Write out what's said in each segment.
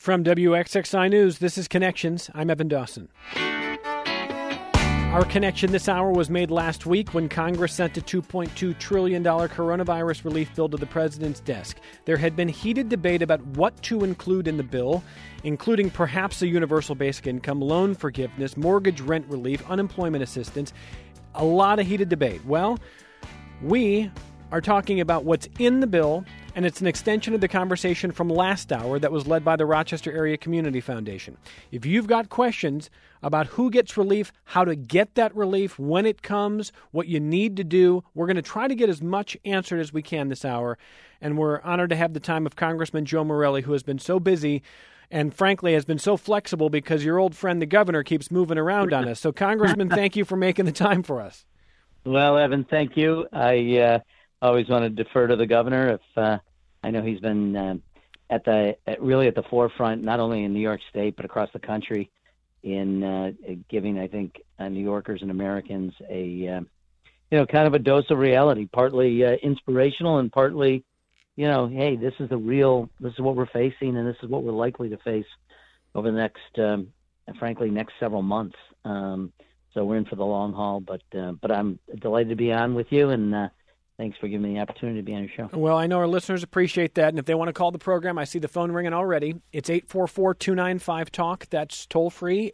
From WXXI News, this is Connections. I'm Evan Dawson. Our connection this hour was made last week when Congress sent a $2.2 trillion coronavirus relief bill to the president's desk. There had been heated debate about what to include in the bill, including perhaps a universal basic income, loan forgiveness, mortgage rent relief, unemployment assistance. A lot of heated debate. Well, we are talking about what's in the bill, and it's an extension of the conversation from last hour that was led by the Rochester Area Community Foundation. If you've got questions about who gets relief, how to get that relief, when it comes, what you need to do, we're going to try to get as much answered as we can this hour. And we're honored to have the time of Congressman Joe Morelle, who has been so busy and, frankly, has been so flexible because your old friend, the governor, keeps moving around on us. So, Congressman, thank you for making the time for us. Well, Evan, thank you. I always want to defer to the governor. If I know he's been really at the forefront, not only in New York State but across the country, in giving, I think, New Yorkers and Americans a kind of a dose of reality, partly inspirational and partly, hey, this is what we're facing, and this is what we're likely to face over the next several months. So we're in for the long haul, but I'm delighted to be on with you, and thanks for giving me the opportunity to be on your show. Well, I know our listeners appreciate that, and if they want to call the program, I see the phone ringing already. It's 844-295-TALK. That's toll-free,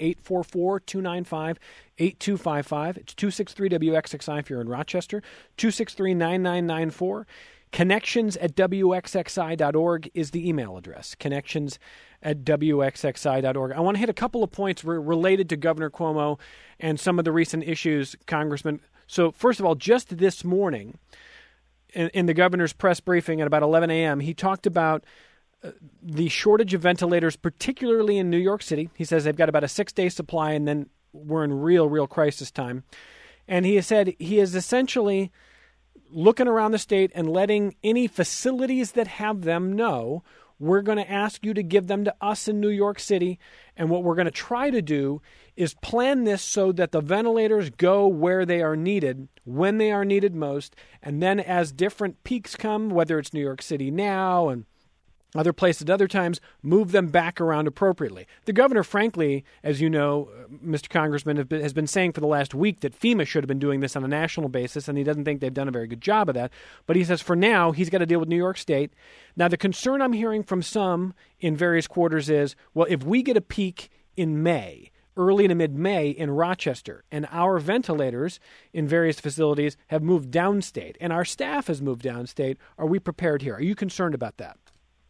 844-295-8255. It's 263-WXXI if you're in Rochester, 263-9994. Connections@WXXI.org is the email address, connections@WXXI.org. I want to hit a couple of points related to Governor Cuomo and some of the recent issues, Congressman. So, first of all, just this morning, in the governor's press briefing at about 11 a.m., he talked about the shortage of ventilators, particularly in New York City. He says they've got about a 6-day supply, and then we're in real crisis time. And he has said he is essentially looking around the state and letting any facilities that have them know, we're going to ask you to give them to us in New York City. And what we're going to try to do is plan this so that the ventilators go where they are needed, when they are needed most. And then as different peaks come, whether it's New York City now and other places at other times, move them back around appropriately. The governor, frankly, as you know, Mr. Congressman, has been saying for the last week that FEMA should have been doing this on a national basis, and he doesn't think they've done a very good job of that. But he says for now, he's got to deal with New York State. Now, the concern I'm hearing from some in various quarters is, well, if we get a peak in May, early to mid-May in Rochester, and our ventilators in various facilities have moved downstate, and our staff has moved downstate, are we prepared here? Are you concerned about that?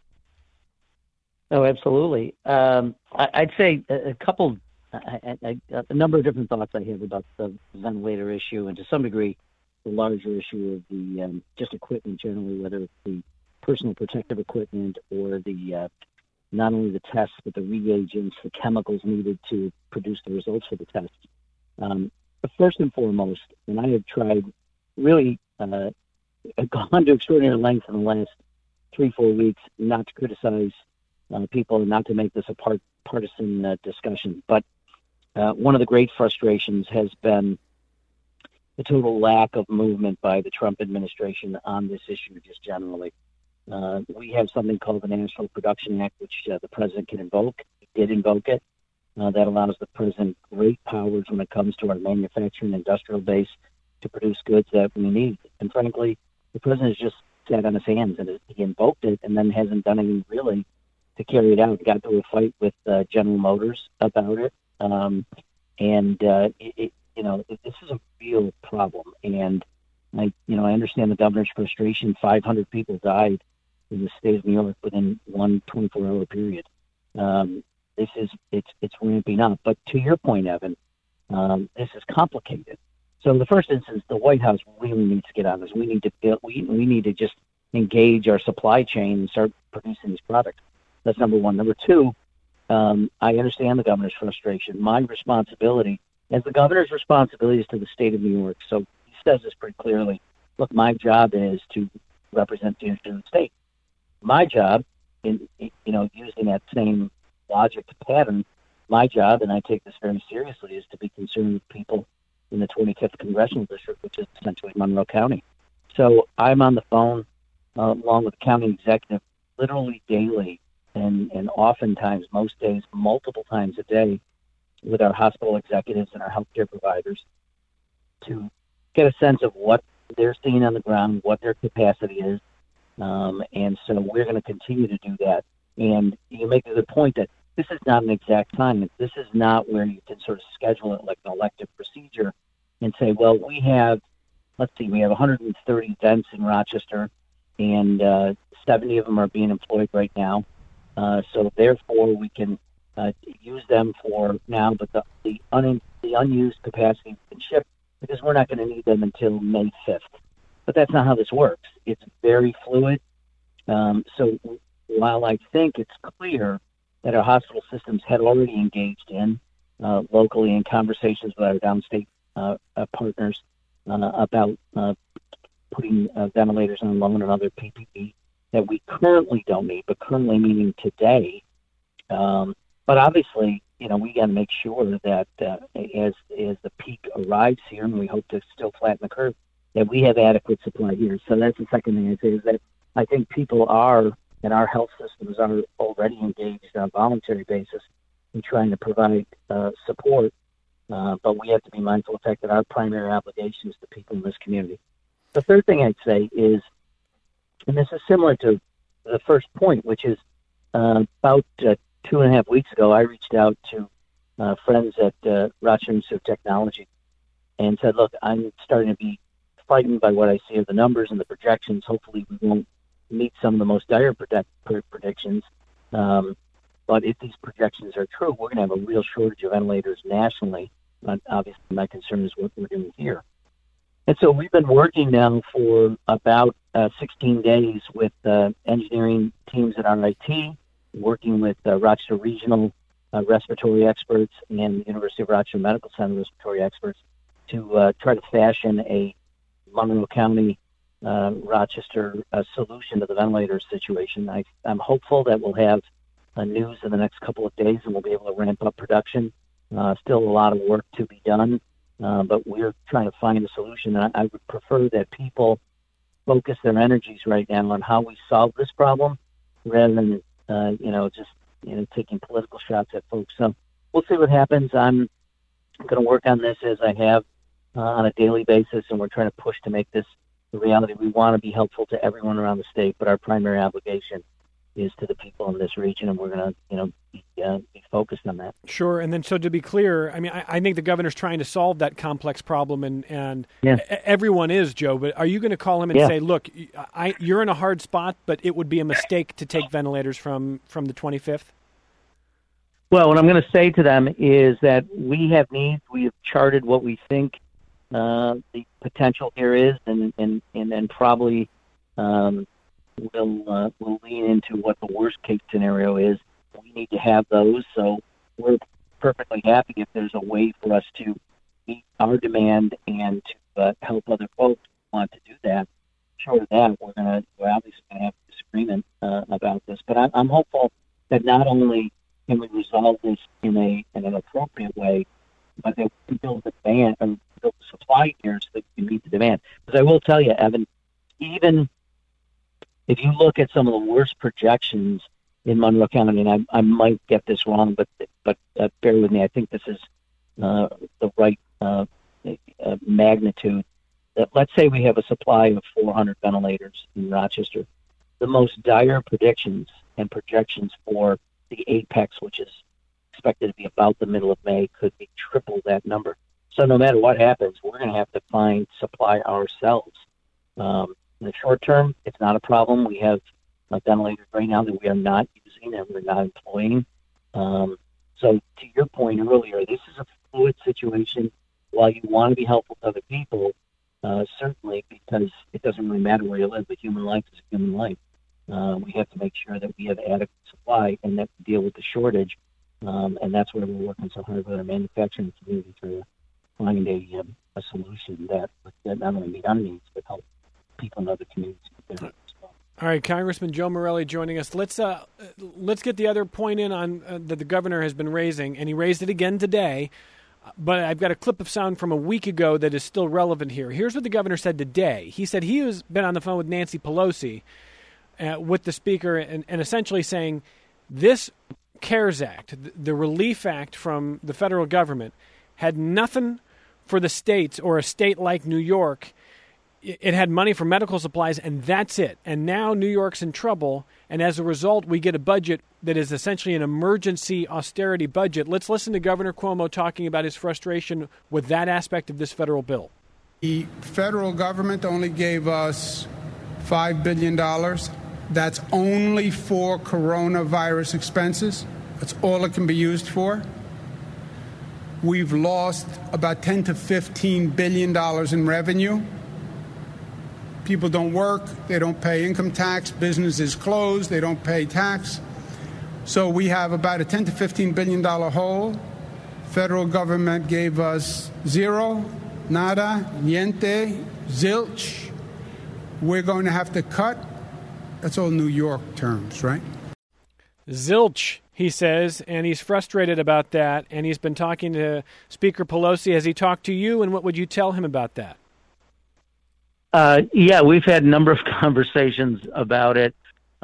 Oh, absolutely. I'd say a number of different thoughts I have about the ventilator issue, and to some degree, the larger issue of the just equipment generally, whether it's the personal protective equipment or the not only the tests but the reagents, the chemicals needed to produce the results for the tests. But first and foremost, and I have tried really gone to extraordinary lengths in the last 3-4 weeks not to criticize people and not to make this a partisan discussion. But one of the great frustrations has been the total lack of movement by the Trump administration on this issue just generally. We have something called the National Production Act, which the president can invoke. He did invoke it. That allows the president great powers when it comes to our manufacturing industrial base to produce goods that we need. And frankly, the president has just sat on his hands, and he invoked it and then hasn't done anything really to carry it out. Got into a fight with General Motors about it. This is a real problem. And I understand the governor's frustration. 500 people died in the state of New York within one 24-hour period. It's ramping up. But to your point, Evan, this is complicated. So in the first instance, the White House really needs to get on this. We need to just engage our supply chain and start producing these products. That's number one. Number two, I understand the governor's frustration. My responsibility, as the governor's responsibility, is to the state of New York. So he says this pretty clearly. Look, my job is to represent the interest of the state. My job, using that same logic pattern, my job, and I take this very seriously, is to be concerned with people in the 25th Congressional District, which is essentially Monroe County. So I'm on the phone along with the county executive literally daily and oftentimes, most days, multiple times a day with our hospital executives and our healthcare providers to get a sense of what they're seeing on the ground, what their capacity is. And so we're going to continue to do that. And you make a good point that this is not an exact time. This is not where you can sort of schedule it like an elective procedure and say, well, we have 130 vents in Rochester, and 70 of them are being employed right now. So therefore, we can use them for now, but the unused capacity we can ship because we're not going to need them until May 5th. But that's not how this works. It's very fluid. So while I think it's clear that our hospital systems had already engaged in locally in conversations with our downstate partners about putting ventilators on loan and other PPE that we currently don't need, but currently meaning today. But obviously, we got to make sure that as the peak arrives here, and we hope to still flatten the curve, that we have adequate supply here. So that's the second thing I'd say is that I think people are, and our health systems are already engaged on a voluntary basis in trying to provide support. But we have to be mindful of the fact that our primary obligation is to people in this community. The third thing I'd say is, and this is similar to the first point, which is about 2.5 weeks ago, I reached out to friends at Rochester Institute of Technology and said, look, I'm starting to be frightened by what I see of the numbers and the projections. Hopefully we won't meet some of the most dire predictions. But if these projections are true, we're going to have a real shortage of ventilators nationally. But obviously, my concern is what we're doing here. And so we've been working now for about 16 days with engineering teams at RIT, working with Rochester Regional respiratory experts and the University of Rochester Medical Center respiratory experts to try to fashion a Monroe County Rochester solution to the ventilator situation. I'm hopeful that we'll have news in the next couple of days and we'll be able to ramp up production. Still a lot of work to be done, but we're trying to find a solution. And I would prefer that people focus their energies right now on how we solve this problem rather than, just taking political shots at folks. So we'll see what happens. I'm going to work on this as I have on a daily basis, and we're trying to push to make this the reality. We want to be helpful to everyone around the state, but our primary obligation is to the people in this region, and we're going to, be focused on that. Sure. And then, so to be clear, I mean, I think the governor's trying to solve that complex problem, and everyone is, Joe. But are you going to call him and say, "Look, you're in a hard spot, but it would be a mistake to take ventilators from the 25th"? Well, what I'm going to say to them is that we have needs. We have charted what we think the potential here is, and then probably we'll lean into what the worst case scenario is. We need to have those, so we're perfectly happy if there's a way for us to meet our demand and to help other folks who want to do that. Short of that, we're obviously going to have a disagreement about this. But I'm hopeful that not only can we resolve this in an appropriate way, but that we can build the demand and build the supply here so that we can meet the demand. Because I will tell you, Evan, even if you look at some of the worst projections in Monroe County, and I might get this wrong, but bear with me. I think this is the right magnitude. That let's say we have a supply of 400 ventilators in Rochester. The most dire predictions and projections for the apex, which is expected to be about the middle of May, could be triple that number. So no matter what happens, we're going to have to find supply ourselves. In the short term, it's not a problem. We have ventilators right now that we are not using and we're not employing. So to your point earlier, this is a fluid situation. While you want to be helpful to other people, certainly, because it doesn't really matter where you live, but human life is a human life. We have to make sure that we have adequate supply and that we deal with the shortage. And that's where we're working so hard with our manufacturing community to find a solution that not only meet our needs, but help people in other communities. All right, Congressman Joe Morelle joining us. Let's get the other point in on that the governor has been raising, and he raised it again today. But I've got a clip of sound from a week ago that is still relevant here. Here's what the governor said today. He said he has been on the phone with Nancy Pelosi, with the speaker, and essentially saying This CARES Act, the Relief Act from the federal government, had nothing for the states or a state like New York. It had money for medical supplies, and that's it. And now New York's in trouble, and as a result, we get a budget that is essentially an emergency austerity budget. Let's listen to Governor Cuomo talking about his frustration with that aspect of this federal bill. The federal government only gave us $5 billion. That's only for coronavirus expenses. That's all it can be used for. We've lost about $10 to $15 billion in revenue. People don't work, they don't pay income tax, business is closed, they don't pay tax. So we have about a $10 to $15 billion hole. Federal government gave us zero, nada, niente, zilch. We're going to have to cut. That's all New York terms, right? Zilch, he says, and he's frustrated about that, and he's been talking to Speaker Pelosi. Has he talked to you, and what would you tell him about that? Yeah, we've had a number of conversations about it.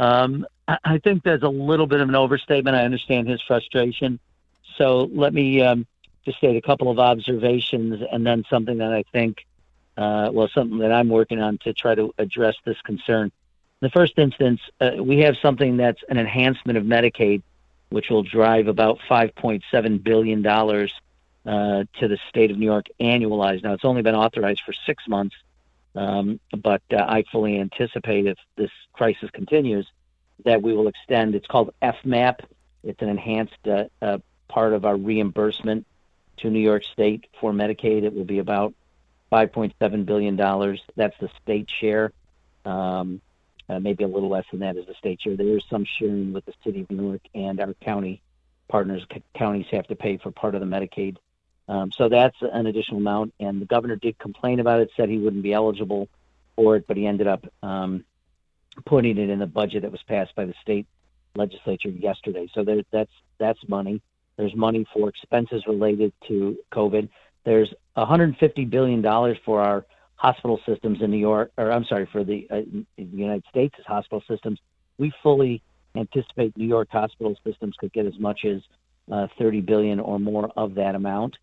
I think there's a little bit of an overstatement. I understand his frustration. So let me just state a couple of observations and then something that I think, something that I'm working on to try to address this concern. In the first instance, we have something that's an enhancement of Medicaid, which will drive about $5.7 billion to the state of New York annualized. Now, it's only been authorized for 6 months. But I fully anticipate if this crisis continues that we will extend. It's called FMAP. It's an enhanced part of our reimbursement to New York State for Medicaid. It will be about $5.7 billion. That's the state share. Maybe a little less than that is the state share. There is some sharing with the city of New York and our county partners. Counties have to pay for part of the Medicaid. So that's an additional amount, and the governor did complain about it, said he wouldn't be eligible for it, but he ended up putting it in the budget that was passed by the state legislature yesterday. So that's money. There's money for expenses related to COVID. There's $150 billion for our hospital systems in New York, for the United States' hospital systems. We fully anticipate New York hospital systems could get as much as $30 billion or more of that amount.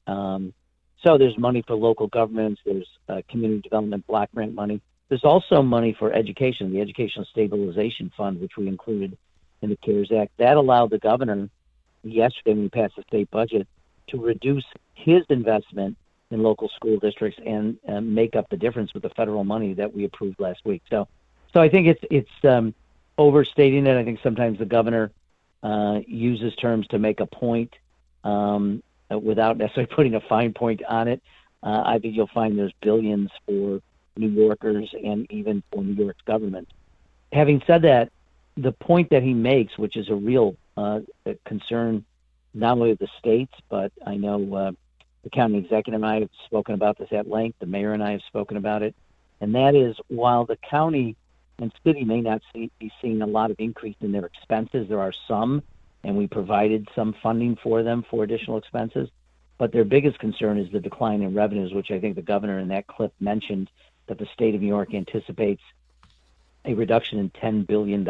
So there's money for local governments. There's community development block grant money. There's also money for education, the Educational Stabilization Fund, which we included in the CARES Act. That allowed the governor yesterday when we passed the state budget to reduce his investment in local school districts and make up the difference with the federal money that we approved last week. So I think it's overstating it. I think sometimes the governor uses terms to make a point without necessarily putting a fine point on it. I think you'll find there's billions for New Yorkers and even for New York's government. Having said that, the point that he makes, which is a real concern not only of the states, but I know the county executive and I have spoken about this at length, the mayor and I have spoken about it, and that is while the county and city may not be seeing a lot of increase in their expenses, there are some, and we provided some funding for them for additional expenses. But their biggest concern is the decline in revenues, which I think the governor in that clip mentioned that the state of New York anticipates a reduction in $10 billion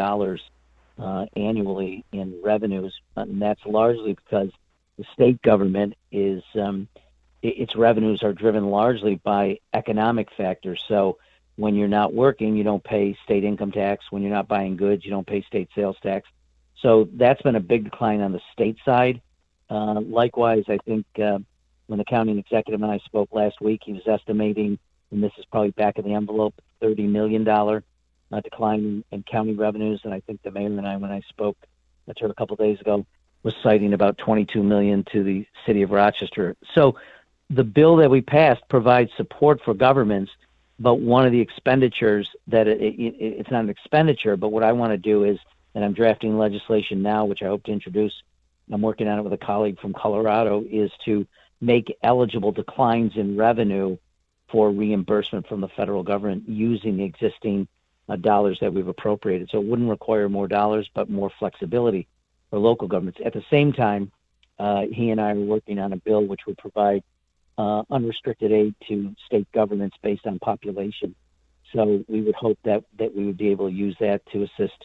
annually in revenues. And that's largely because the state government is, its revenues are driven largely by economic factors. So when you're not working, you don't pay state income tax. When you're not buying goods, you don't pay state sales tax. So that's been a big decline on the state side. Likewise, I think when the county executive and I spoke last week, he was estimating, and this is probably back of the envelope, $30 million decline in county revenues. And I think the mayor and I, when I spoke to her a couple of days ago, was citing about $22 million to the city of Rochester. So the bill that we passed provides support for governments, but one of the expenditures that it's not an expenditure, but what I want to do is, and I'm drafting legislation now, which I hope to introduce, I'm working on it with a colleague from Colorado, is to make eligible declines in revenue for reimbursement from the federal government using the existing dollars that we've appropriated. So it wouldn't require more dollars, but more flexibility for local governments. At the same time, he and I are working on a bill which would provide unrestricted aid to state governments based on population. So we would hope that we would be able to use that to assist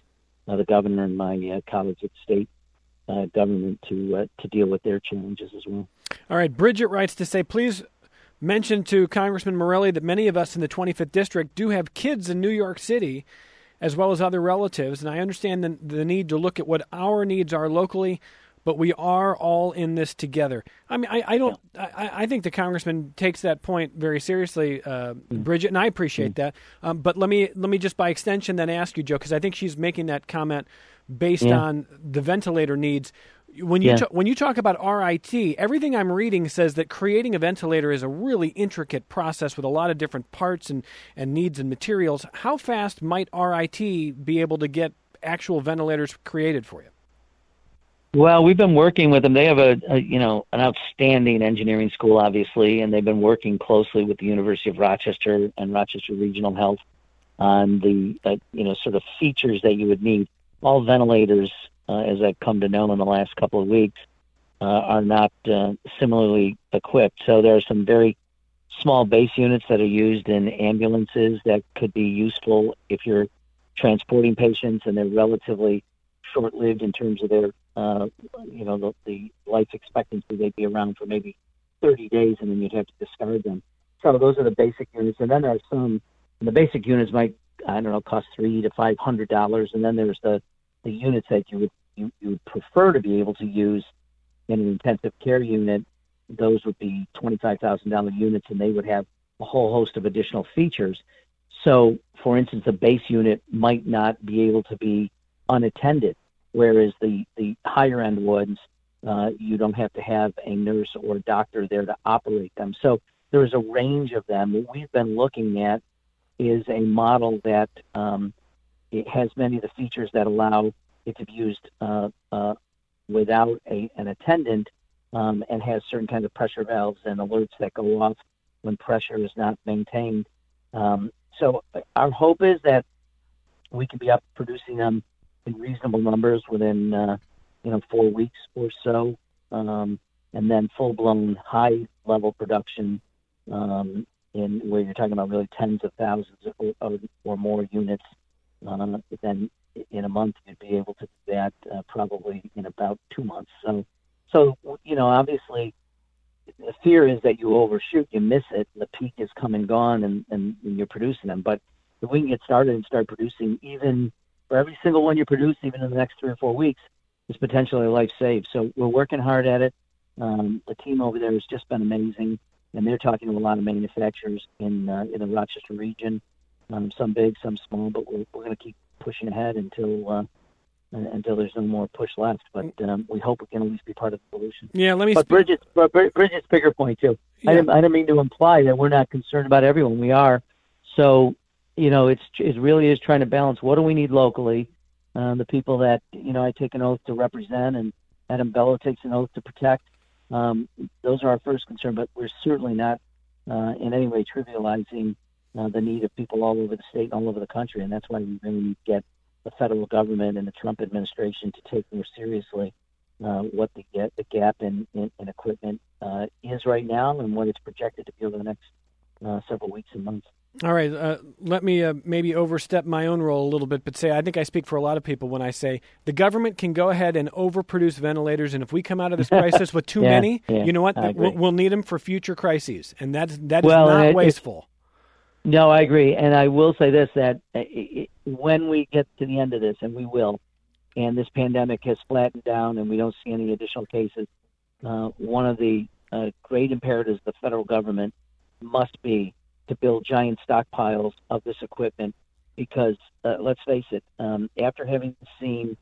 the governor and my colleagues at state government to deal with their challenges as well. All right. Bridget writes to say, please mention to Congressman Morelli that many of us in the 25th District do have kids in New York City as well as other relatives, and I understand the need to look at what our needs are locally, but we are all in this together. I mean, I think the congressman takes that point very seriously, Bridget, and I appreciate that. But let me just by extension then ask you, Joe, because I think she's making that comment based on the ventilator needs. When you talk about RIT, everything I'm reading says that creating a ventilator is a really intricate process with a lot of different parts and needs and materials. How fast might RIT be able to get actual ventilators created for you? Well, we've been working with them. They have an outstanding engineering school, obviously, and they've been working closely with the University of Rochester and Rochester Regional Health on the sort of features that you would need. All ventilators, as I've come to know in the last couple of weeks, are not similarly equipped. So there are some very small base units that are used in ambulances that could be useful if you're transporting patients, and they're relatively short-lived in terms of their, the life expectancy. They'd be around for maybe 30 days, and then you'd have to discard them. So those are the basic units. And then there are some, and the basic units might, cost $300 to $500. And then there's the units that you would prefer to be able to use in an intensive care unit. Those would be $25,000 units, and they would have a whole host of additional features. So, for instance, a base unit might not be able to be unattended, whereas the higher-end ones, you don't have to have a nurse or a doctor there to operate them. So there is a range of them. What we've been looking at is a model that it has many of the features that allow it to be used without an attendant, and has certain kinds of pressure valves and alerts that go off when pressure is not maintained. So our hope is that we can be up producing them in reasonable numbers within 4 weeks or so, and then full-blown high-level production in where you're talking about really tens of thousands or more units. Then in a month you'd be able to do that probably in about 2 months. So obviously the fear is that you overshoot, you miss it, the peak is come and gone, and you're producing them. But if we can get started and start producing, even for every single one you produce, even in the next 3 or 4 weeks, is potentially a life saved. So we're working hard at it. The team over there has just been amazing, and they're talking to a lot of manufacturers in the Rochester region, some big, some small, but we're going to keep pushing ahead until there's no more push left. But we hope we can at least be part of the solution. Yeah, let me. But Bridget's bigger point too. Yeah. I didn't mean to imply that we're not concerned about everyone. We are. So it really is trying to balance what do we need locally. The people that I take an oath to represent, and Adam Bello takes an oath to protect. Those are our first concern, but we're certainly not in any way trivializing the need of people all over the state and all over the country, and that's why we really need to get the federal government and the Trump administration to take more seriously what the gap in equipment is right now, and what it's projected to be over the next several weeks and months. All right. Let me maybe overstep my own role a little bit, but say I think I speak for a lot of people when I say the government can go ahead and overproduce ventilators, and if we come out of this crisis with too many, you know what? We'll need them for future crises, and that is not wasteful. No, I agree, and I will say this, that when we get to the end of this, and we will, and this pandemic has flattened down and we don't see any additional cases, one of the great imperatives of the federal government must be to build giant stockpiles of this equipment, because let's face it, after having seen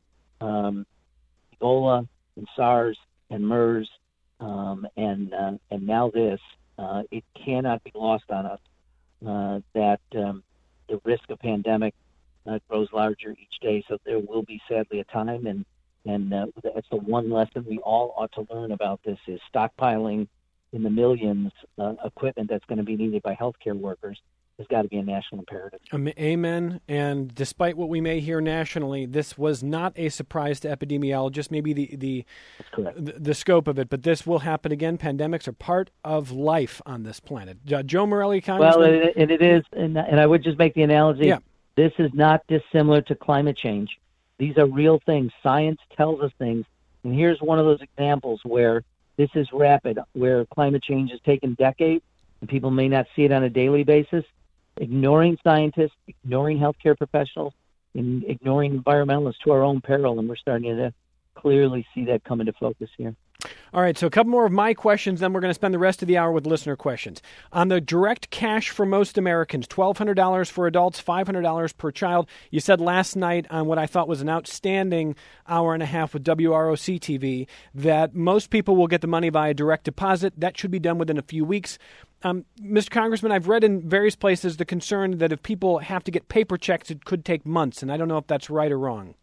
Ebola and SARS and MERS and now this, it cannot be lost on us that the risk of pandemic grows larger each day. So there will be sadly a time, and that's the one lesson we all ought to learn about this, is stockpiling in the millions equipment that's going to be needed by healthcare workers has got to be a national imperative. Amen. And despite what we may hear nationally, this was not a surprise to epidemiologists, maybe the scope of it, but this will happen again. Pandemics are part of life on this planet. Joe Morelli, Congressman. Well, it is, and I would just make the analogy, this is not dissimilar to climate change. These are real things. Science tells us things. And here's one of those examples where this is rapid, where climate change has taken decades and people may not see it on a daily basis. Ignoring scientists, ignoring healthcare professionals, and ignoring environmentalists to our own peril, and we're starting to clearly see that come into focus here. All right, so a couple more of my questions, then we're going to spend the rest of the hour with listener questions. On the direct cash for most Americans, $1,200 for adults, $500 per child. You said last night on what I thought was an outstanding hour and a half with WROC TV that most people will get the money via direct deposit. That should be done within a few weeks. Mr. Congressman, I've read in various places the concern that if people have to get paper checks, it could take months, and I don't know if that's right or wrong.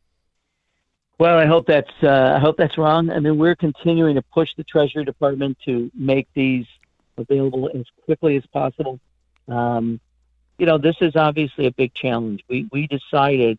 Well, I hope that's wrong. I mean, we're continuing to push the Treasury Department to make these available as quickly as possible. This is obviously a big challenge. We decided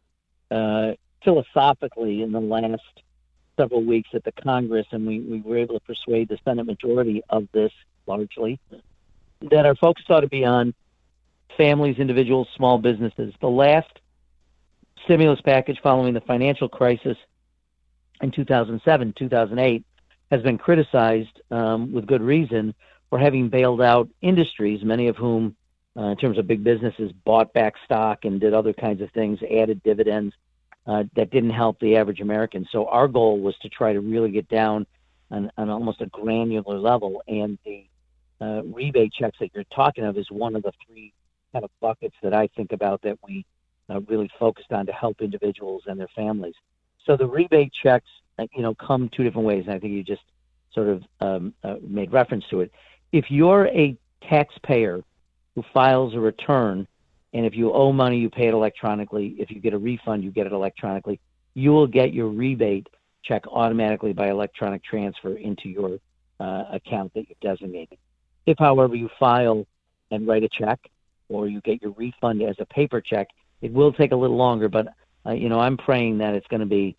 philosophically in the last several weeks at the Congress, and we were able to persuade the Senate majority of this largely, that our focus ought to be on families, individuals, small businesses. The last stimulus package following the financial crisis in 2007, 2008 has been criticized with good reason for having bailed out industries, many of whom, in terms of big businesses, bought back stock and did other kinds of things, added dividends that didn't help the average American. So our goal was to try to really get down on almost a granular level, and the rebate checks that you're talking of is one of the three kind of buckets that I think about that we really focused on to help individuals and their families. So the rebate checks, come two different ways, and I think you just sort of made reference to it. If you're a taxpayer who files a return, and if you owe money, you pay it electronically. If you get a refund, you get it electronically. You will get your rebate check automatically by electronic transfer into your account that you've designated. If, however, you file and write a check, or you get your refund as a paper check, it will take a little longer, but I'm praying that it's going to be,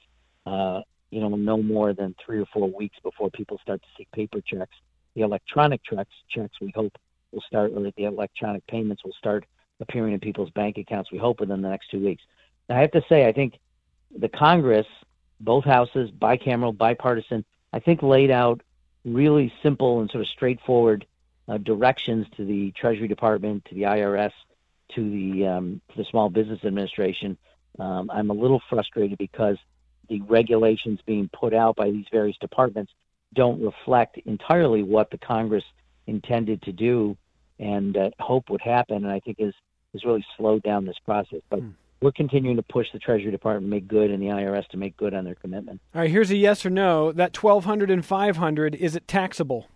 no more than 3 or 4 weeks before people start to see paper checks. The electronic checks we hope will start, or the electronic payments will start appearing in people's bank accounts. We hope within the next 2 weeks. Now, I have to say, I think the Congress, both houses, bicameral, bipartisan, I think laid out really simple and sort of straightforward directions to the Treasury Department, to the IRS, to the Small Business Administration. I'm a little frustrated because the regulations being put out by these various departments don't reflect entirely what the Congress intended to do and hope would happen, and I think is really slowed down this process. But we're continuing to push the Treasury Department to make good and the IRS to make good on their commitment. All right, here's a yes or no. That $1,200 and $500, is it taxable?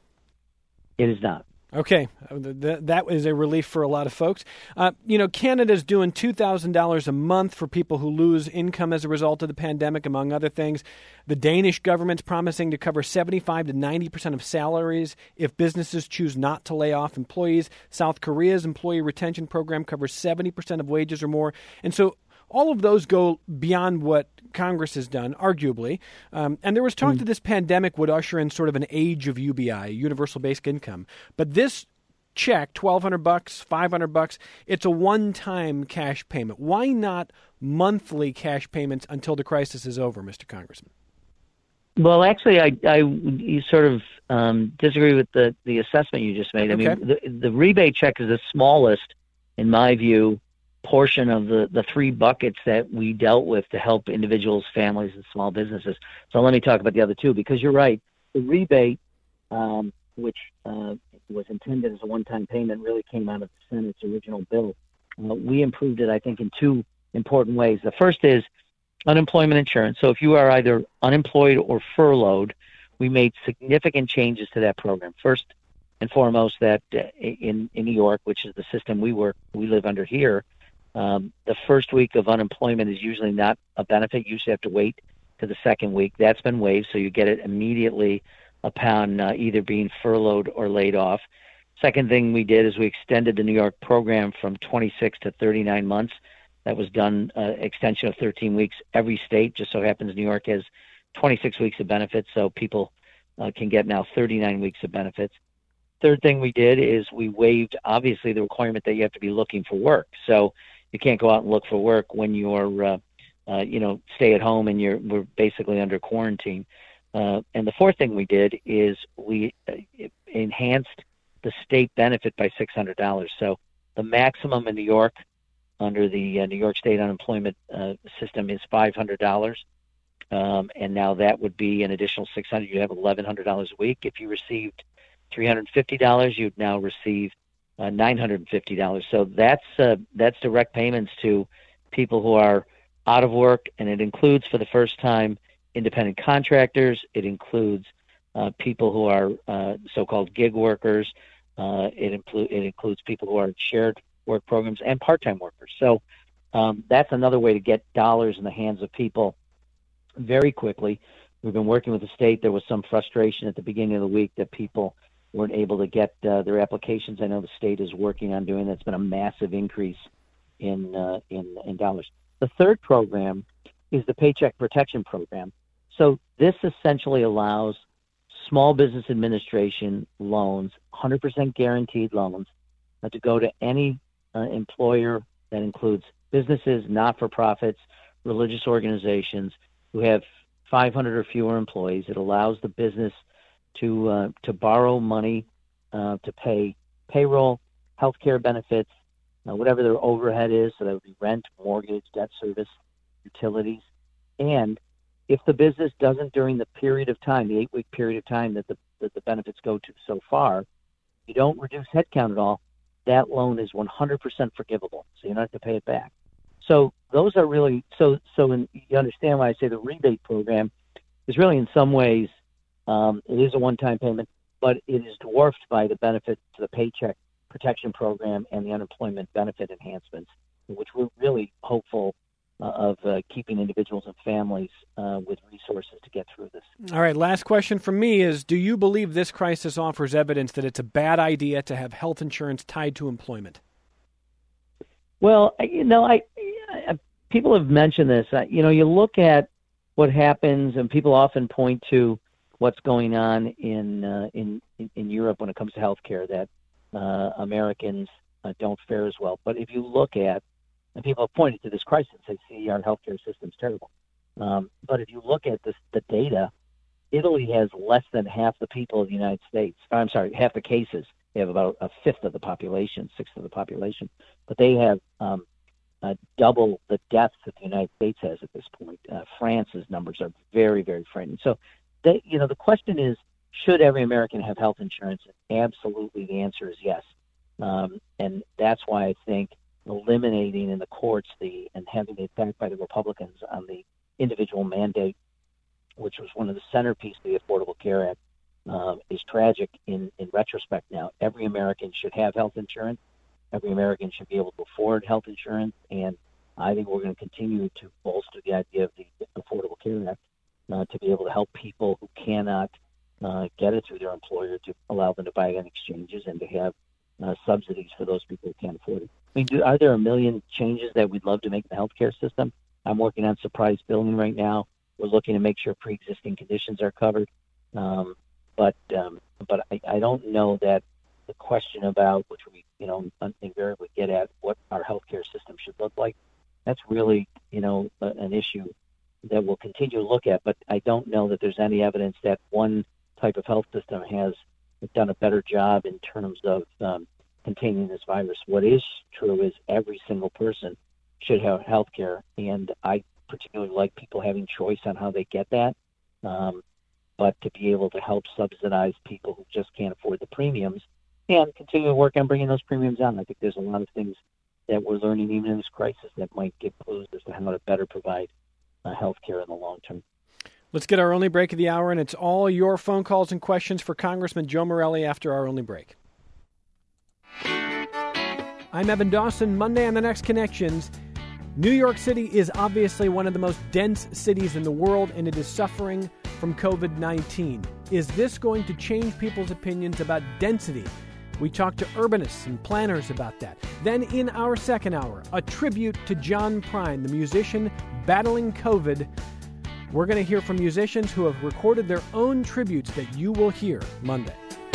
It is not. Okay, that is a relief for a lot of folks. Canada's doing $2,000 a month for people who lose income as a result of the pandemic, among other things. The Danish government's promising to cover 75 to 90% of salaries if businesses choose not to lay off employees. South Korea's employee retention program covers 70% of wages or more. And so all of those go beyond what Congress has done, arguably. And there was talk that this pandemic would usher in sort of an age of UBI, universal basic income. But this check, $1,200, $500, it's a one-time cash payment. Why not monthly cash payments until the crisis is over, Mr. Congressman? Well, actually, I sort of disagree with the assessment you just made. Okay. I mean, the rebate check is the smallest, in my view, portion of the three buckets that we dealt with to help individuals, families, and small businesses. So let me talk about the other two, because you're right. The rebate, which was intended as a one-time payment, really came out of the Senate's original bill. We improved it, I think, in two important ways. The first is unemployment insurance. So if you are either unemployed or furloughed, we made significant changes to that program. First and foremost, that in New York, which is the system we live under here, the first week of unemployment is usually not a benefit. You usually have to wait to the second week. That's been waived, so you get it immediately upon either being furloughed or laid off. Second thing we did is we extended the New York program from 26 to 39 months. That was done, extension of 13 weeks. Every state, just so happens New York has 26 weeks of benefits, so people can get now 39 weeks of benefits. Third thing we did is we waived, obviously, the requirement that you have to be looking for work. So you can't go out and look for work when you're stay at home and we're basically under quarantine. And the fourth thing we did is we enhanced the state benefit by $600. So the maximum in New York under the New York State unemployment system is $500. And now that would be an additional $600. You have $1,100 a week. If you received $350, you'd now receive $950. So that's direct payments to people who are out of work, and it includes, for the first time, independent contractors. It includes people who are so-called gig workers. It includes people who are in shared work programs and part-time workers. So that's another way to get dollars in the hands of people very quickly. We've been working with the state. There was some frustration at the beginning of the week that people weren't able to get their applications. I know the state is working on doing that. It's been a massive increase in dollars. The third program is the Paycheck Protection Program. So this essentially allows Small Business Administration loans, 100% guaranteed loans, to go to any employer that includes businesses, not-for-profits, religious organizations who have 500 or fewer employees. It allows the business to borrow money to pay payroll, healthcare benefits, whatever their overhead is. So that would be rent, mortgage, debt service, utilities. And if the business doesn't, during the period of time, the 8-week period of time that the benefits go to so far, you don't reduce headcount at all, that loan is 100% forgivable. So you don't have to pay it back. So those are really, you understand why I say the rebate program is really, in some ways, it is a one-time payment, but it is dwarfed by the benefit to the Paycheck Protection Program and the unemployment benefit enhancements, which we're really hopeful of keeping individuals and families with resources to get through this. All right, last question from me is, do you believe this crisis offers evidence that it's a bad idea to have health insurance tied to employment? Well, people have mentioned this. You look at what happens, and people often point to what's going on in Europe when it comes to healthcare, that Americans don't fare as well. But if you look at, and people have pointed to this crisis, they see our healthcare system's terrible. But if you look at the data, Italy has less than half the people of the United States. Half the cases. They have about a sixth of the population, but they have double the deaths that the United States has at this point. France's numbers are very, very frightening. So, the question is, should every American have health insurance? Absolutely, the answer is yes. And that's why I think eliminating in the courts and having it backed by the Republicans on the individual mandate, which was one of the centerpieces of the Affordable Care Act, is tragic in retrospect now. Every American should have health insurance. Every American should be able to afford health insurance, and I think we're going to continue to bolster the idea of the Affordable Care Act to be able to help people who cannot get it through their employer, to allow them to buy it on exchanges and to have subsidies for those people who can't afford it. I mean, are there a million changes that we'd love to make in the healthcare system? I'm working on surprise billing right now. We're looking to make sure pre-existing conditions are covered. But I don't know that the question about, which we invariably get at, what our healthcare system should look like, that's really an issue that we'll continue to look at. But I don't know that there's any evidence that one type of health system has done a better job in terms of containing this virus. What is true is every single person should have health care, and I particularly like people having choice on how they get that. But to be able to help subsidize people who just can't afford the premiums and continue to work on bringing those premiums down. I think there's a lot of things that we're learning even in this crisis that might give clues as to how to better provide health care in the long term. Let's get our only break of the hour, and it's all your phone calls and questions for Congressman Joe Morelle after our only break. I'm Evan Dawson. Monday on The Next Connections. New York City is obviously one of the most dense cities in the world, and it is suffering from COVID-19. Is this going to change people's opinions about density? We talked to urbanists and planners about that. Then in our second hour, a tribute to John Prine, the musician battling COVID. We're going to hear from musicians who have recorded their own tributes that you will hear Monday.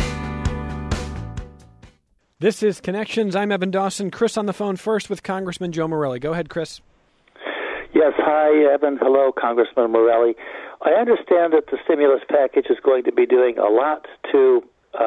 This is Connections. I'm Evan Dawson. Chris on the phone first with Congressman Joe Morelle. Go ahead, Chris. Yes, hi, Evan. Hello, Congressman Morelli. I understand that the stimulus package is going to be doing a lot to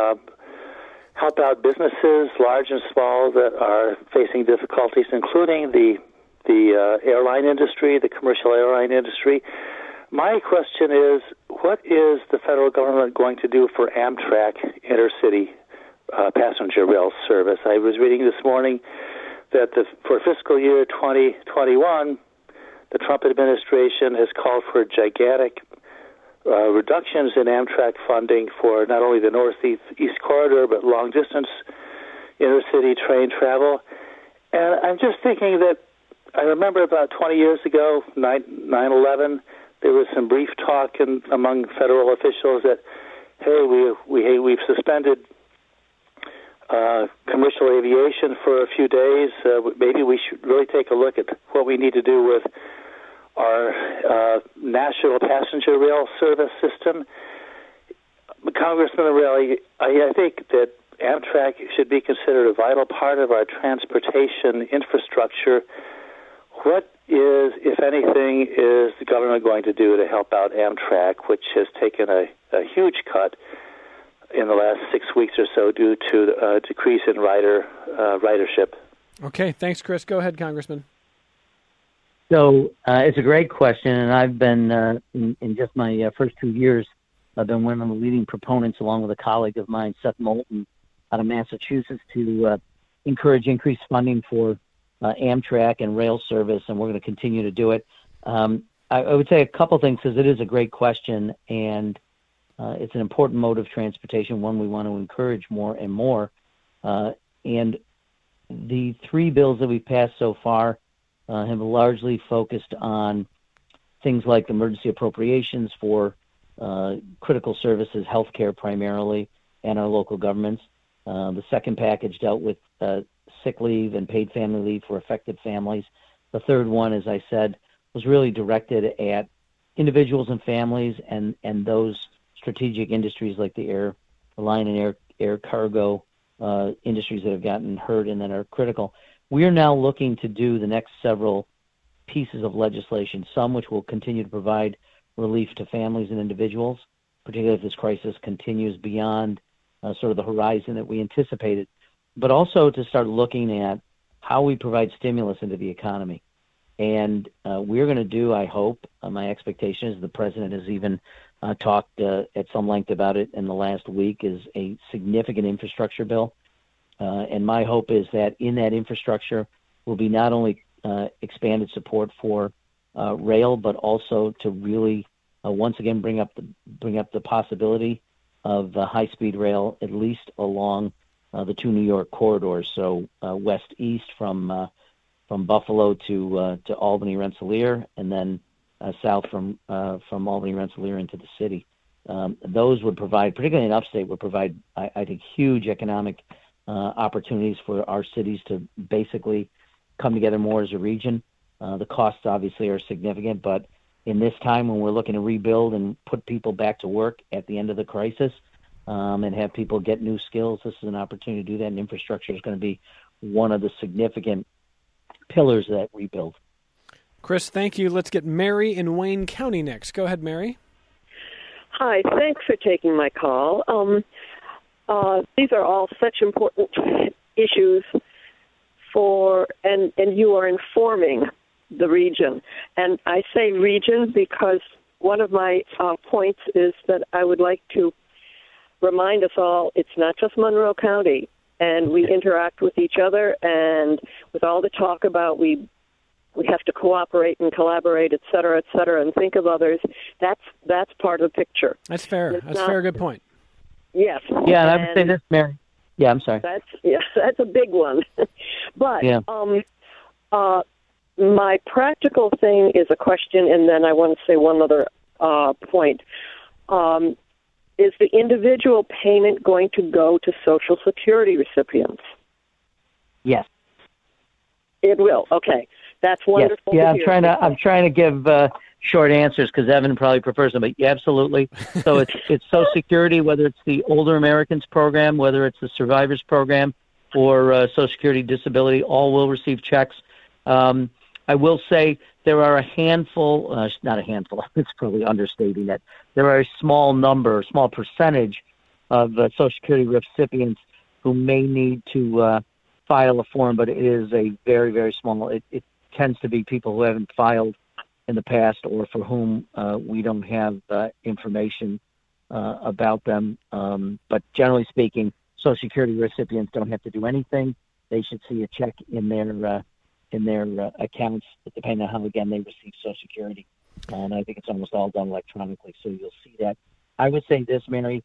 help out businesses, large and small, that are facing difficulties, including the airline industry, the commercial airline industry. My question is, what is the federal government going to do for Amtrak intercity passenger rail service? I was reading this morning that for fiscal year 2021, the Trump administration has called for gigantic reductions in Amtrak funding for not only the Northeast corridor, but long-distance intercity train travel. And I'm just thinking that I remember about 20 years ago, 9/11, there was some brief talk among federal officials that, hey, we've suspended commercial aviation for a few days. Maybe we should really take a look at what we need to do with our national passenger rail service system. Congressman Morelli, I think that Amtrak should be considered a vital part of our transportation infrastructure. What is, if anything, is the government going to do to help out Amtrak, which has taken a huge cut in the last 6 weeks or so due to a decrease in ridership? Okay, thanks, Chris. Go ahead, Congressman. So it's a great question, and I've been, in just my first 2 years, I've been one of the leading proponents, along with a colleague of mine, Seth Moulton, out of Massachusetts, to encourage increased funding for Amtrak and rail service, and we're going to continue to do it. I would say a couple things, because it is a great question, and it's an important mode of transportation, one we want to encourage more and more. And the 3 bills that we've passed so far have largely focused on things like emergency appropriations for critical services, healthcare primarily, and our local governments. The second package dealt with sick leave and paid family leave for affected families. The third one, as I said, was really directed at individuals and families and those strategic industries like the airline and air cargo industries that have gotten hurt and that are critical. We are now looking to do the next several pieces of legislation, some which will continue to provide relief to families and individuals, particularly if this crisis continues beyond sort of the horizon that we anticipated, but also to start looking at how we provide stimulus into the economy. And we're going to do, I hope, my expectation is the president has even talked at some length about it in the last week, is a significant infrastructure bill. And my hope is that in that infrastructure will be not only expanded support for rail, but also to really once again bring up the possibility of high-speed rail, at least along the 2 New York corridors. So west-east from Buffalo to Albany, Rensselaer, and then south from Albany, Rensselaer into the city. Those would provide, particularly in upstate, would provide, I think, huge economic opportunities for our cities to basically come together more as a region. The costs obviously are significant, but in this time when we're looking to rebuild and put people back to work at the end of the crisis and have people get new skills, this is an opportunity to do that, and infrastructure is going to be one of the significant pillars of that rebuild. Chris, thank you. Let's get Mary in Wayne County next. Go ahead, Mary. Hi, thanks for taking my call. These are all such important issues and you are informing the region. And I say region because one of my points is that I would like to remind us all it's not just Monroe County, and we interact with each other, and with all the talk about we have to cooperate and collaborate, et cetera, and think of others, that's part of the picture. That's fair. That's a fair, good point. Yes. Yeah, and I would say this, Mary. Yeah, I'm sorry. That's a big one. But yeah. My practical thing is a question, and then I want to say one other point. Is the individual payment going to go to Social Security recipients? Yes. It will. Okay. That's wonderful. Yes. Yeah, to I'm trying to give short answers because Evan probably prefers them, but yeah, absolutely. So it's Social Security, whether it's the Older Americans Program, whether it's the Survivors Program, or Social Security Disability, all will receive checks. I will say there are a handful, not a handful, it's probably understating that. There are a small percentage of Social Security recipients who may need to file a form, but it is a very, very small. It tends to be people who haven't filed in the past or for whom we don't have information about them. But generally speaking, Social Security recipients don't have to do anything. They should see a check in their accounts, depending on how, again, they receive Social Security. And I think it's almost all done electronically, so you'll see that. I would say this, Mary,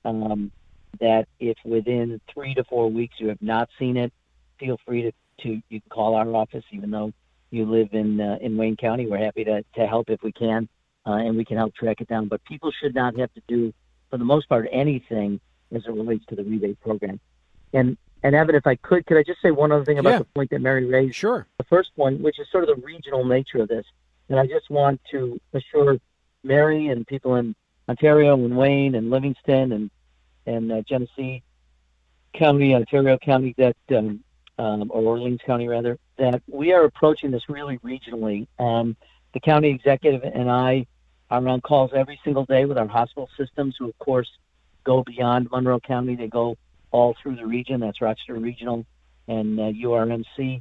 that if within 3 to 4 weeks you have not seen it, feel free to you can call our office, even though you live in Wayne County. We're happy to help if we can, and we can help track it down. But people should not have to do, for the most part, anything as it relates to the rebate program. And Evan, if I could I just say one other thing about the point that Mary raised? Sure. The first point, which is sort of the regional nature of this. And I just want to assure Mary and people in Ontario and Wayne and Livingston and Genesee County, Ontario County, that or Orleans County rather, that we are approaching this really regionally. The county executive and I are on calls every single day with our hospital systems, who of course go beyond Monroe County. They go all through the region. That's Rochester Regional and URMC.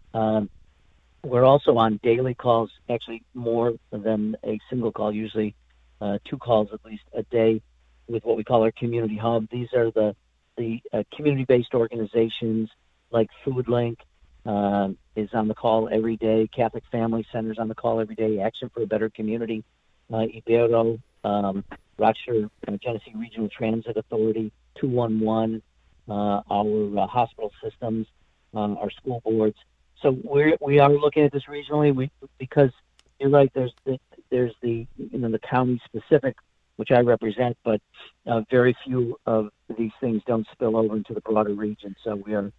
We're also on daily calls, actually more than a single call, usually 2 calls at least a day, with what we call our community hub. These are the community-based organizations like Food Link is on the call every day. Catholic Family Center's on the call every day. Action for a Better Community, Ibero, Rochester, Genesee Regional Transit Authority, 211, our hospital systems, our school boards. So we are looking at this regionally. Because you're right. There's the county specific, which I represent, but very few of these things don't spill over into the broader region. So we are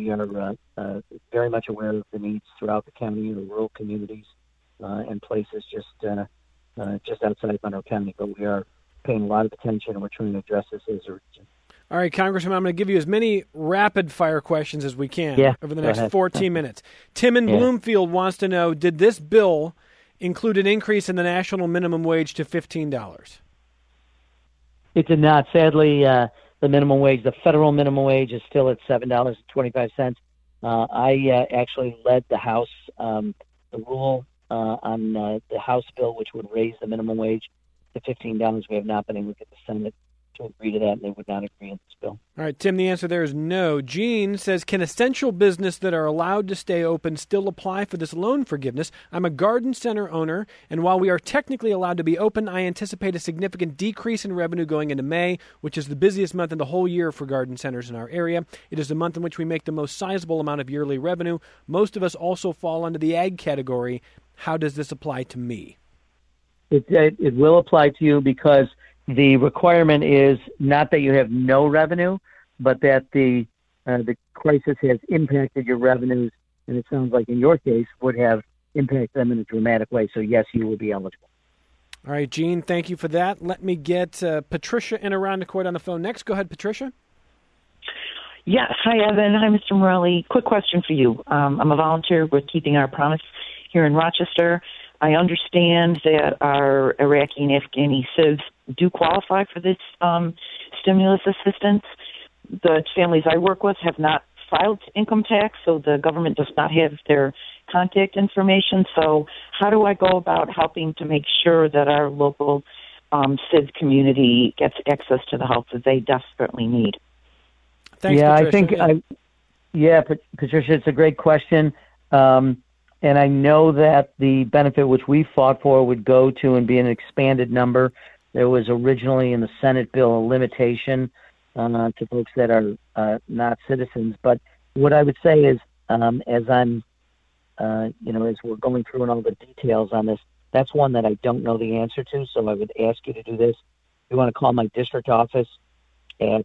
very much aware of the needs throughout the county, the rural communities, and places just outside Monroe County. But we are paying a lot of attention, and we're trying to address this as a region. All right, Congressman, I'm going to give you as many rapid-fire questions as we can over the next 14 minutes. Tim in Bloomfield wants to know, did this bill include an increase in the national minimum wage to $15? It did not. Sadly, the minimum wage, the federal minimum wage, is still at $7.25. I actually led the House, the rule on the House bill, which would raise the minimum wage to $15. We have not been able to get the Senate to agree to that, and they would not agree on this bill. All right, Tim, the answer there is no. Gene says, can essential business that are allowed to stay open still apply for this loan forgiveness? I'm a garden center owner, and while we are technically allowed to be open, I anticipate a significant decrease in revenue going into May, which is the busiest month in the whole year for garden centers in our area. It is the month in which we make the most sizable amount of yearly revenue. Most of us also fall under the ag category. How does this apply to me? It will apply to you, because the requirement is not that you have no revenue, but that the crisis has impacted your revenues, and it sounds like in your case would have impacted them in a dramatic way. So yes, you will be eligible. All right, Gene, thank you for that. Let me get Patricia in Irondequoit on the phone next. Go ahead, Patricia. Yes. Hi, Evan. Hi, Mr. Morelli. Quick question for you. I'm a volunteer with Keeping Our Promise here in Rochester. I understand that our Iraqi and Afghani civs do qualify for this stimulus assistance. The families I work with have not filed income tax, so the government does not have their contact information. So how do I go about helping to make sure that our local civ community gets access to the help that they desperately need? Thanks, Patricia. Patricia, it's a great question. And I know that the benefit which we fought for would go to and be an expanded number. There was originally in the Senate bill a limitation to folks that are not citizens. But what I would say is, as I'm, as we're going through and all the details on this, that's one that I don't know the answer to. So I would ask you to do this. You want to call my district office at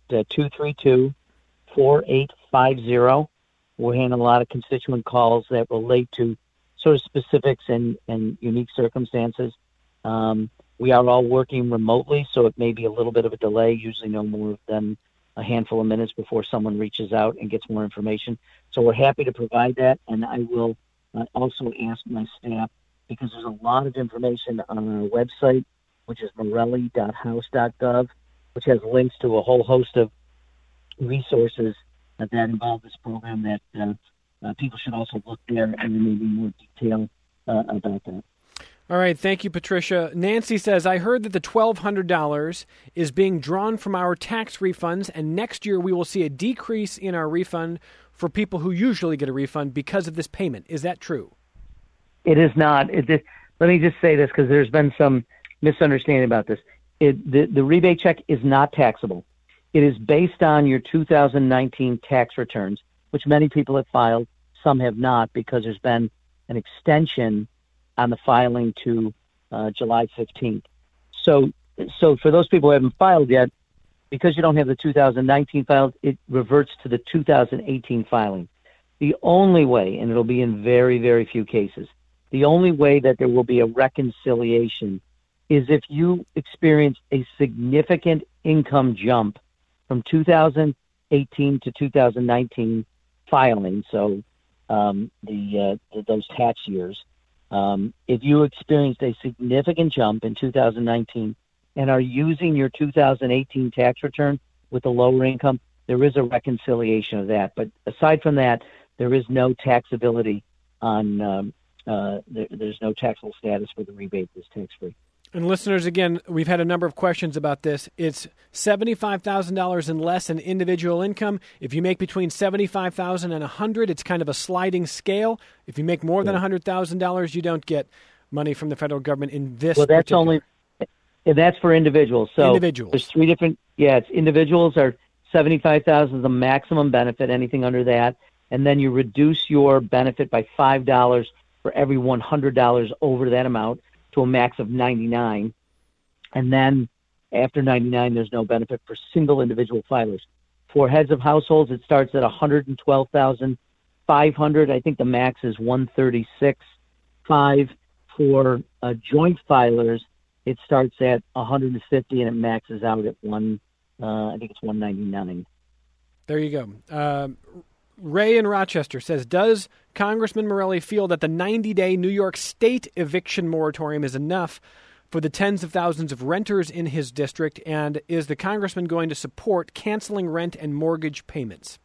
232-4850. We'll handle a lot of constituent calls that relate to sort of specifics and unique circumstances. We are all working remotely, so it may be a little bit of a delay, usually no more than a handful of minutes before someone reaches out and gets more information. So we're happy to provide that, and I will I also asked my staff, because there's a lot of information on our website, which is morelli.house.gov, which has links to a whole host of resources that involve this program, that people should also look there, and there may be more detail about that. All right. Thank you, Patricia. Nancy says, I heard that the $1,200 is being drawn from our tax refunds, and next year we will see a decrease in our refund for people who usually get a refund because of this payment. Is that true? It is not. Let me just say this, because there's been some misunderstanding about this. The rebate check is not taxable. It is based on your 2019 tax returns, which many people have filed. Some have not, because there's been an extension on the filing to July 15th. So for those people who haven't filed yet, because you don't have the 2019 filed, it reverts to the 2018 filing. The only way, and it'll be in very, very few cases, the only way that there will be a reconciliation is if you experience a significant income jump from 2018 to 2019 filing, so those tax years. If you experienced a significant jump in 2019 and are using your 2018 tax return with a lower income, there is a reconciliation of that. But aside from that, there is no taxability on. There's no taxable status for the rebate that's tax-free. And listeners, again, we've had a number of questions about this. It's $75,000 and less in individual income. If you make between $75,000 and $100,000, it's kind of a sliding scale. If you make more than $100,000, you don't get money from the federal government in this. Well, that's that's for individuals. So individuals. There's three different. Yeah, it's individuals are $75,000 is the maximum benefit. Anything under that, and then you reduce your benefit by $5 for every $100 over that amount, to a max of $99, and then after $99, there's no benefit for single individual filers. For heads of households, it starts at $112,500. I think the max is $136,500. For joint filers, it starts at $150 and it maxes out at I think it's $199. There you go. Ray in Rochester says, does Congressman Morelli feel that the 90-day New York State eviction moratorium is enough for the tens of thousands of renters in his district, and is the congressman going to support canceling rent and mortgage payments?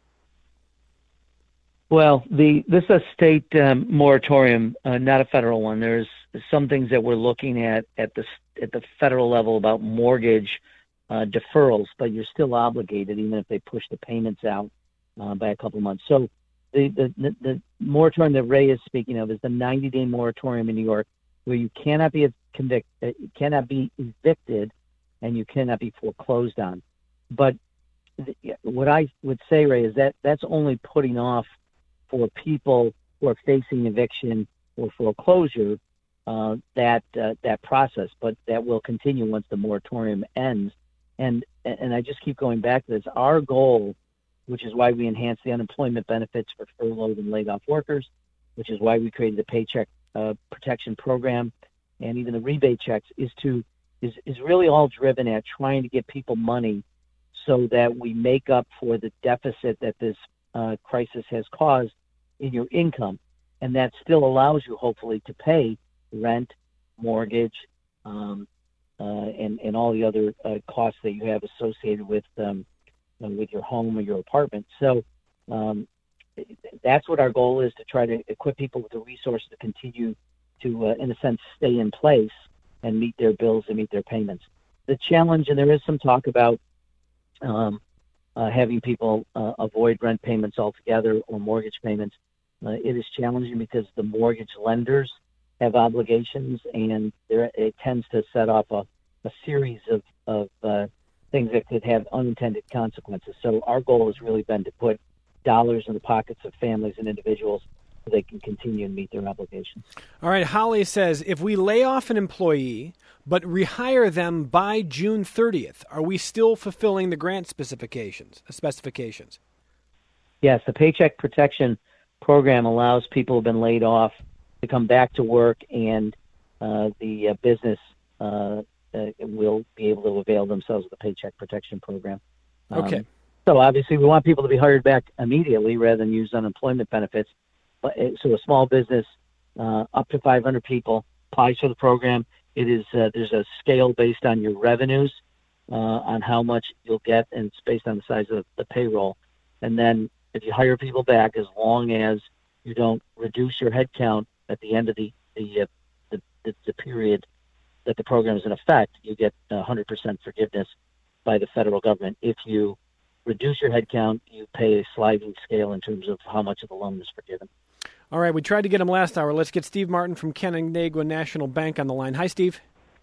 Well, this is a state moratorium, not a federal one. There's some things that we're looking at the federal level about mortgage deferrals, but you're still obligated even if they push the payments out by a couple of months. So the moratorium that Ray is speaking of is the 90-day moratorium in New York, where you cannot be evicted and you cannot be foreclosed on. But what I would say, Ray, is that that's only putting off for people who are facing eviction or foreclosure that process, but that will continue once the moratorium ends. And I just keep going back to this. Our goal, which is why we enhanced the unemployment benefits for furloughed and laid off workers, which is why we created the Paycheck Protection Program, and even the rebate checks, is really all driven at trying to get people money so that we make up for the deficit that this crisis has caused in your income, and that still allows you hopefully to pay rent, mortgage, and all the other costs that you have associated with your home or your apartment. So that's what our goal is, to try to equip people with the resources to continue to, in a sense, stay in place and meet their bills and meet their payments. The challenge, and there is some talk about having people avoid rent payments altogether or mortgage payments. It is challenging because the mortgage lenders have obligations, and it tends to set off a series of things that could have unintended consequences. So our goal has really been to put dollars in the pockets of families and individuals so they can continue and meet their obligations. All right, Holly says, if we lay off an employee but rehire them by June 30th, are we still fulfilling the grant specifications? Yes, the Paycheck Protection Program allows people who have been laid off to come back to work, and the business will be able to avail themselves of the Paycheck Protection Program. Okay. So obviously we want people to be hired back immediately rather than use unemployment benefits. But so a small business up to 500 people applies for the program. It is there's a scale based on your revenues on how much you'll get, and it's based on the size of the payroll. And then if you hire people back, as long as you don't reduce your headcount at the end of the period that the program is in effect, you get 100% forgiveness by the federal government. If you reduce your headcount, you pay a sliding scale in terms of how much of the loan is forgiven. All right, we tried to get him last hour. Let's get Steve Martin from Canandaigua National Bank on the line. Hi, Steve.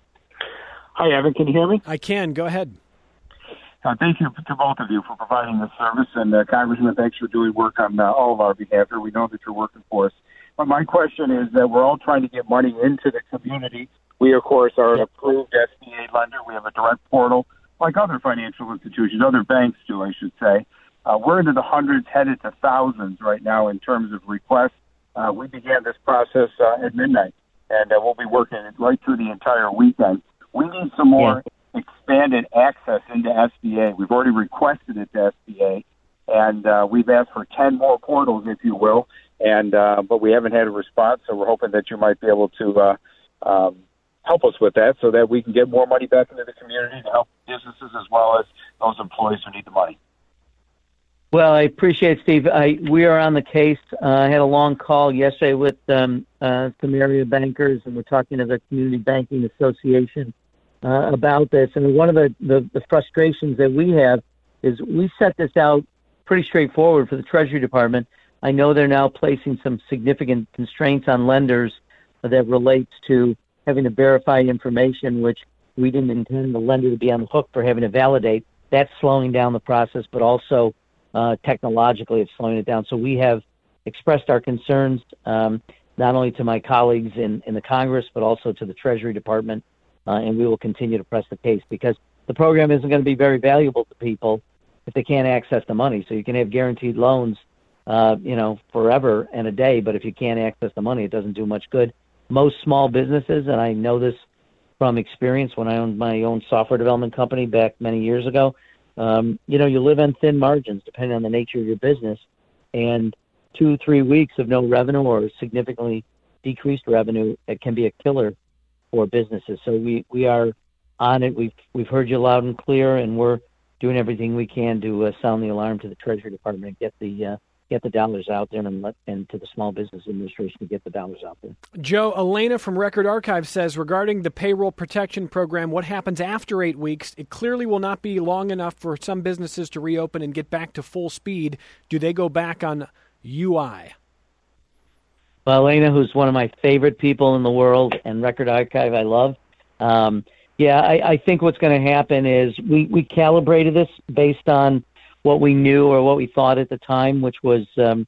Hi, Evan. Can you hear me? I can. Go ahead. Thank you to both of you for providing this service. And, Congressman, thanks for doing work on all of our behalf here. We know that you're working for us. But my question is that we're all trying to get money into the community. We, of course, are an approved SBA lender. We have a direct portal like other financial institutions, other banks do, I should say. We're into the hundreds, headed to thousands right now in terms of requests. We began this process at midnight, and we'll be working right through the entire weekend. We need some more expanded access into SBA. We've already requested it to SBA, and we've asked for 10 more portals, if you will, and but we haven't had a response, so we're hoping that you might be able to help us with that so that we can get more money back into the community to help businesses as well as those employees who need the money. Well, I appreciate it, Steve. We are on the case. I had a long call yesterday with some area bankers, and we're talking to the Community Banking Association about this. And one of the frustrations that we have is we set this out pretty straightforward for the Treasury Department. I know they're now placing some significant constraints on lenders that relates to having to verify information, which we didn't intend the lender to be on the hook for having to validate. That's slowing down the process, but also technologically it's slowing it down. So we have expressed our concerns not only to my colleagues in the Congress, but also to the Treasury Department, and we will continue to press the case because the program isn't going to be very valuable to people if they can't access the money. So you can have guaranteed loans, forever and a day, but if you can't access the money, it doesn't do much good. Most small businesses, and I know this from experience when I owned my own software development company back many years ago, you live on thin margins depending on the nature of your business, and 2-3 weeks of no revenue or significantly decreased revenue, it can be a killer for businesses. So we are on it. We've heard you loud and clear, and we're doing everything we can to sound the alarm to the Treasury Department and get the dollars out there and to the Small Business Administration to get the dollars out there. Joe, Elena from Record Archive says, regarding the payroll protection program, what happens after 8 weeks? It clearly will not be long enough for some businesses to reopen and get back to full speed. Do they go back on UI? Well, Elena, who's one of my favorite people in the world, and Record Archive I love, I think what's going to happen is we calibrated this based on what we knew or what we thought at the time, which was, that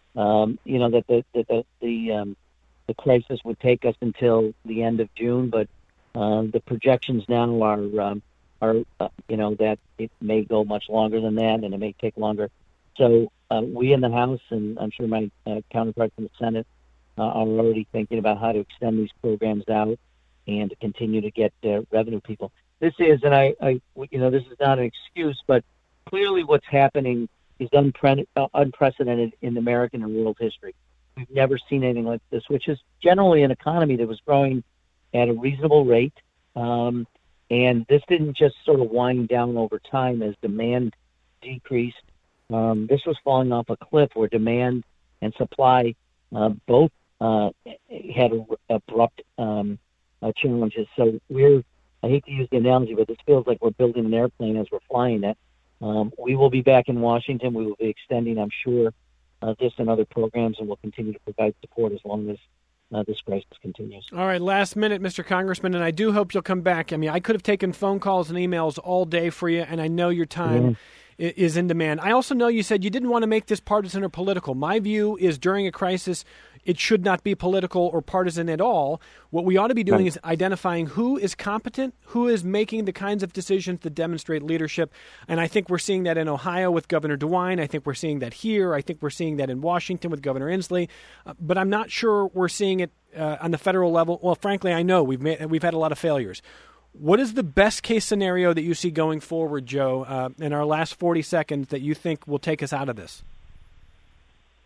the crisis would take us until the end of June. But the projections now are that it may go much longer than that, and it may take longer. So we in the House, and I'm sure my counterparts in the Senate, are already thinking about how to extend these programs out and to continue to get revenue people. This is, and this is not an excuse, but clearly what's happening is unprecedented in American and world history. We've never seen anything like this, which is generally an economy that was growing at a reasonable rate. And this didn't just sort of wind down over time as demand decreased. This was falling off a cliff where demand and supply both had abrupt challenges. So I hate to use the analogy, but this feels like we're building an airplane as we're flying it. We will be back in Washington. We will be extending, I'm sure, this and other programs, and we'll continue to provide support as long as this crisis continues. All right, last minute, Mr. Congressman, and I do hope you'll come back. I mean, I could have taken phone calls and emails all day for you, and I know your time is in demand. I also know you said you didn't want to make this partisan or political. My view is during a crisis, it should not be political or partisan at all. What we ought to be doing is identifying who is competent, who is making the kinds of decisions that demonstrate leadership. And I think we're seeing that in Ohio with Governor DeWine. I think we're seeing that here. I think we're seeing that in Washington with Governor Inslee. But I'm not sure we're seeing it on the federal level. Well, frankly, I know we've had a lot of failures. What is the best case scenario that you see going forward, Joe, in our last 40 seconds that you think will take us out of this?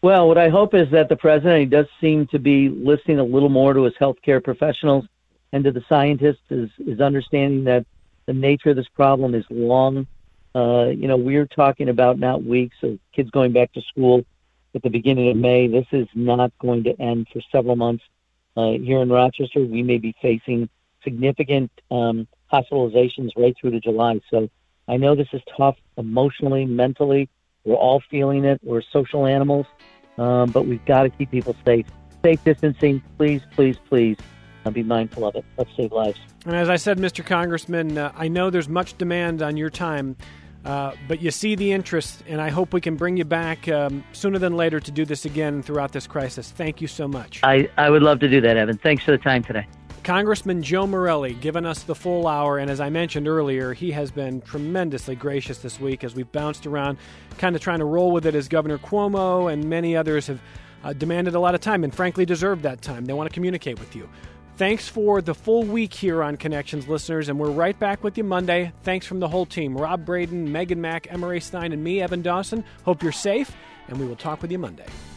Well, what I hope is that the president, he does seem to be listening a little more to his healthcare professionals and to the scientists, is understanding that the nature of this problem is long. We're talking about not weeks of kids going back to school at the beginning of May. This is not going to end for several months. Here in Rochester, we may be facing significant hospitalizations right through to July. So I know this is tough emotionally, mentally. We're all feeling it. We're social animals, but we've got to keep people safe. Safe distancing, please, please, please. Be mindful of it. Let's save lives. And as I said, Mr. Congressman, I know there's much demand on your time, but you see the interest, and I hope we can bring you back sooner than later to do this again throughout this crisis. Thank you so much. I would love to do that, Evan. Thanks for the time today. Congressman Joe Morelle giving us the full hour, and as I mentioned earlier, he has been tremendously gracious this week as we've bounced around, kind of trying to roll with it as Governor Cuomo and many others have demanded a lot of time and frankly deserved that time. They want to communicate with you. Thanks for the full week here on Connections, listeners, and we're right back with you Monday. Thanks from the whole team, Rob Braden, Megan Mack, Emma Ray Stein, and me, Evan Dawson. Hope you're safe, and we will talk with you Monday.